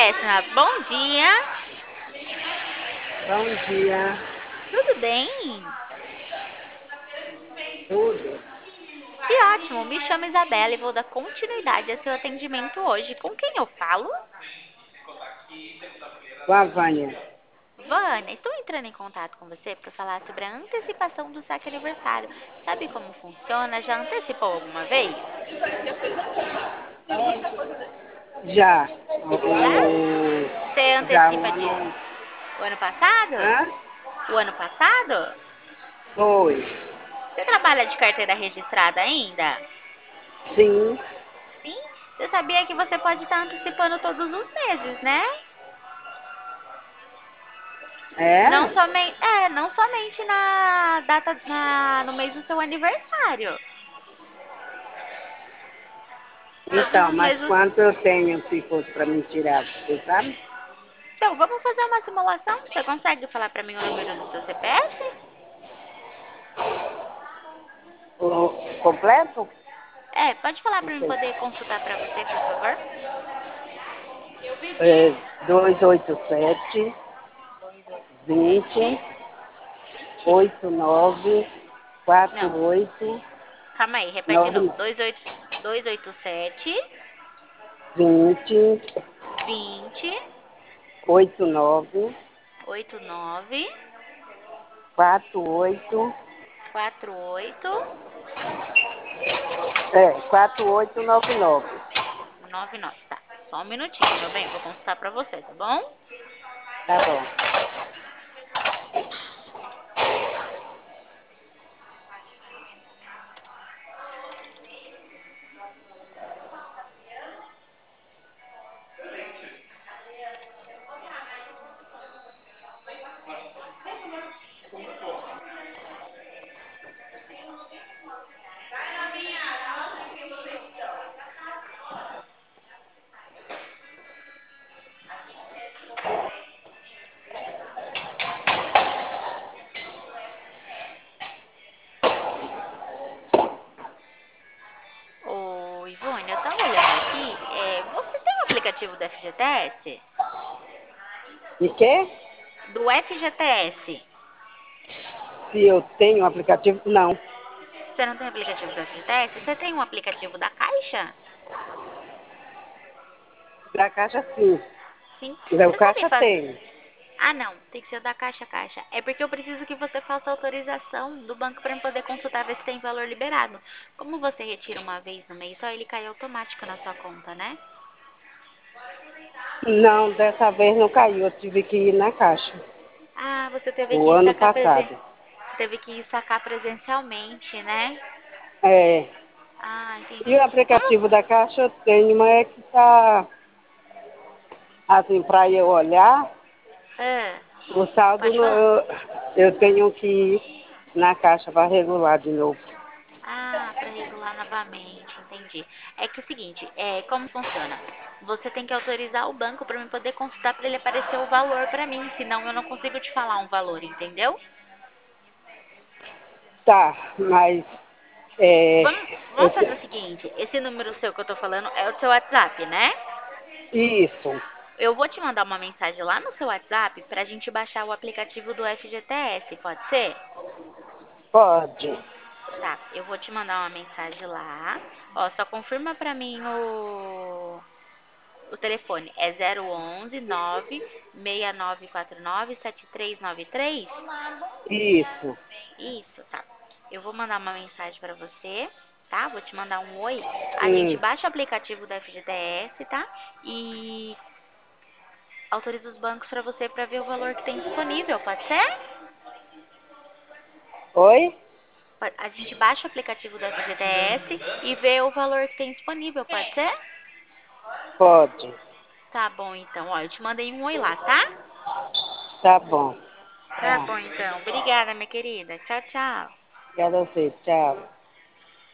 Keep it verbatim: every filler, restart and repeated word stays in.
Péssima. Bom dia. Bom dia, Tudo bem? tudo. Que ótimo. Me chamo Isabela e vou dar continuidade a seu atendimento hoje. Com quem eu falo? Com a Vânia. Vânia, estou entrando em contato com você para falar sobre a antecipação do saque aniversário. Sabe como funciona? Já antecipou alguma vez? Já. Já? O, Você já o antecipa de ano. o ano passado? Hã? O ano passado? Foi. Você trabalha de carteira registrada ainda? Sim. Sim? Você sabia que você pode estar antecipando todos os meses, né? Não É? somente, é, não somente na data, na, no mês do seu aniversário. Todos Então, os mas meses. quanto eu tenho se fosse para me tirar, você sabe? Então, vamos fazer uma simulação? Você consegue falar para mim o número do seu C P F? O completo? É, pode falar Não para mim sei. poder consultar para você, por favor? É, dois oito sete, vinte, Vinte? oito nove, quatro Não, oito, calma aí, repete de nove, novo. dois oito, dois oito sete, vinte, vinte, oito nove, oitenta e nove, quatro oito, quarenta e oito, é, quatro oito nove nove. noventa e nove. Tá, só um minutinho, meu bem, vou consultar para você, tá bom? Tá bom. Ô, Ivone, eu tava olhando aqui, é, você tem o aplicativo do F G T S? E quê? Do F G T S. Se eu tenho um aplicativo? Não. Você não tem aplicativo do F G T S? Você tem um aplicativo da Caixa? Da Caixa, sim. Sim. Da Você sabe Caixa fazer. tem. Ah, não, tem que ser o da Caixa Caixa. É porque eu preciso que você faça autorização do banco para eu poder consultar ver se tem valor liberado. Como você retira uma vez no mês só, ele cai automático na sua conta, né? Não, dessa vez não caiu. Eu tive que ir na Caixa. Ah, você teve que O ir ano sacar presen... passado. Você teve que ir sacar presencialmente, né? É. Ah, E entendi. o Como? aplicativo da Caixa eu tenho, mas é que tá assim, para eu olhar, Ah, o saldo pode no- falar. eu, eu tenho que ir na Caixa para regular de novo. Ah, para regular novamente, entendi. É que é o seguinte, é, como funciona? Você tem que autorizar o banco para eu poder consultar para ele aparecer o valor para mim, senão eu não consigo te falar um valor, entendeu? Tá, mas é, Vamos, eu vamos fazer te- o seguinte, esse número seu que eu tô falando é o seu WhatsApp, né? isso, Eu vou te mandar uma mensagem lá no seu WhatsApp pra gente baixar o aplicativo do F G T S, pode ser? pode. Tá, eu vou te mandar uma mensagem lá. Ó, só confirma pra mim o O telefone é zero onze nove seis nove quatro nove sete três nove três? Isso. Isso, tá. Eu vou mandar uma mensagem pra você, tá? Vou te mandar um oi. A gente Hum. baixa o aplicativo da F G T S, tá? E autoriza os bancos pra você pra ver o valor que tem disponível, pode ser? Oi? A gente baixa o aplicativo da F G T S e vê o valor que tem disponível, pode ser? Pode. Tá bom, então. Ó, eu te mandei um oi lá, tá? Tá bom. Tá Tá. bom, então. Obrigada, minha querida. Tchau, tchau. Obrigada a você. Tchau.